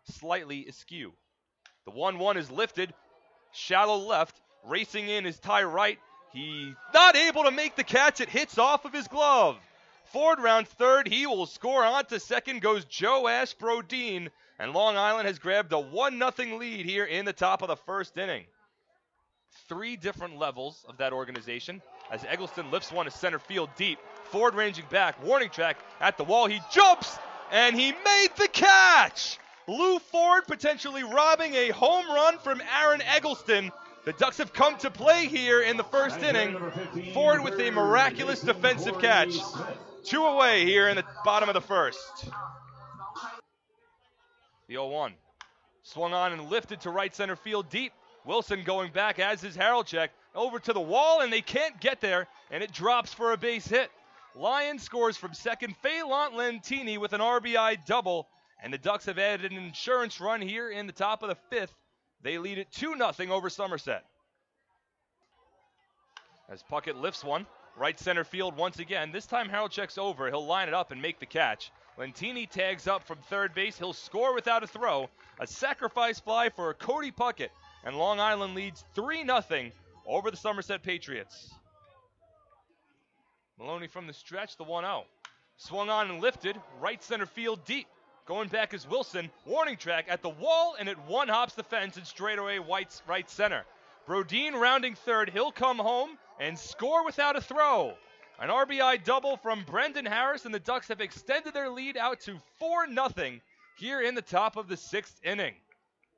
slightly askew. The 1-1 is lifted, shallow left, racing in is Ty Wright. He not able to make the catch. It hits off of his glove. Ford round third. He will score on to second. Goes Joe Ash Brodeen. And Long Island has grabbed a 1-0 lead here in the top of the first inning. 3 different levels of that organization as Eggleston lifts one to center field deep. Ford ranging back. Warning track at the wall. He jumps and he made the catch. Lou Ford potentially robbing a home run from Aaron Eggleston. The Ducks have come to play here in the first inning. Ford with a miraculous defensive catch. 2 away here in the bottom of the first. The 0-1. Swung on and lifted to right center field deep. Wilson going back, as is Haroldchek, over to the wall, and they can't get there, and it drops for a base hit. Lions scores from second. Phelan Lentini with an RBI double, and the Ducks have added an insurance run here in the top of the fifth. They lead it 2-0 over Somerset. As Puckett lifts one, right center field once again. This time Haroldchek's over. He'll line it up and make the catch. Lentini tags up from third base. He'll score without a throw. A sacrifice fly for Cody Puckett. And Long Island leads 3-0 over the Somerset Patriots. Maloney from the stretch, the 1-0. Swung on and lifted, right center field deep. Going back is Wilson, warning track at the wall, and it one-hops the fence and straightaway White's right center. Brodeen rounding third, he'll come home and score without a throw. An RBI double from Brendan Harris, and the Ducks have extended their lead out to 4-0 here in the top of the sixth inning.